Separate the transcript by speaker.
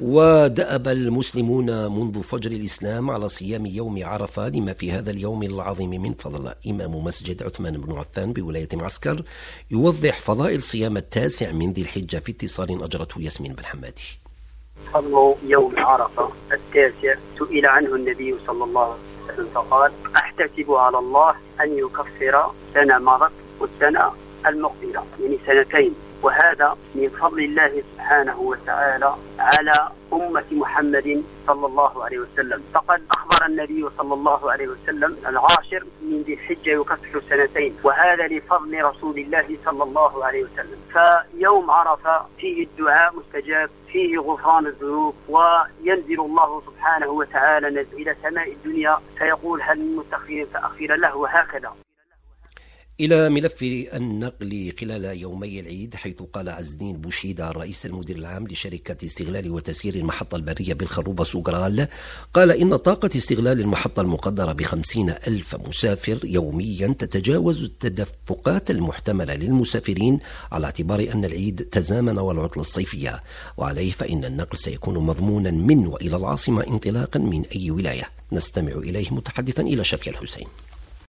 Speaker 1: ودأب المسلمون منذ فجر الإسلام على صيام يوم عرفة، لما في هذا اليوم العظيم من فضل. إمام مسجد عثمان بن عفان بولاية معسكر يوضح فضائل صيام 9 من ذي الحجة في اتصال أجرته ياسمين بن حمادي.
Speaker 2: فضل يوم عرفة 9 سئل عنه النبي صلى الله عليه وسلم فقال: أحتسب على الله أن يكفر سنة مضت والسنة المقبلة، يعني 2، وهذا من فضل الله سبحانه وتعالى على أمة محمد صلى الله عليه وسلم. فقد أخبر النبي صلى الله عليه وسلم: العاشر من ذي الحجة يكفر 2، وهذا لفضل رسول الله صلى الله عليه وسلم. فيوم عرفة فيه الدعاء مستجاب، فيه غفران الذنوب، وينزل الله سبحانه وتعالى إلى سماء الدنيا فيقول: هل من مستغفر فأغفر له، وهكذا.
Speaker 1: إلى ملف النقل خلال يومي العيد، حيث قال عز الدين بوشيدة الرئيس المدير العام لشركة استغلال وتسيير المحطة البرية بالخروبة سوغرال، قال إن طاقة استغلال المحطة المقدرة ب50,000 مسافر يوميا تتجاوز التدفقات المحتملة للمسافرين، على اعتبار أن العيد تزامن والعطلة الصيفية، وعليه فإن النقل سيكون مضمونا من وإلى العاصمة انطلاقا من أي ولاية. نستمع إليه متحدثا إلى شفيع الحسين.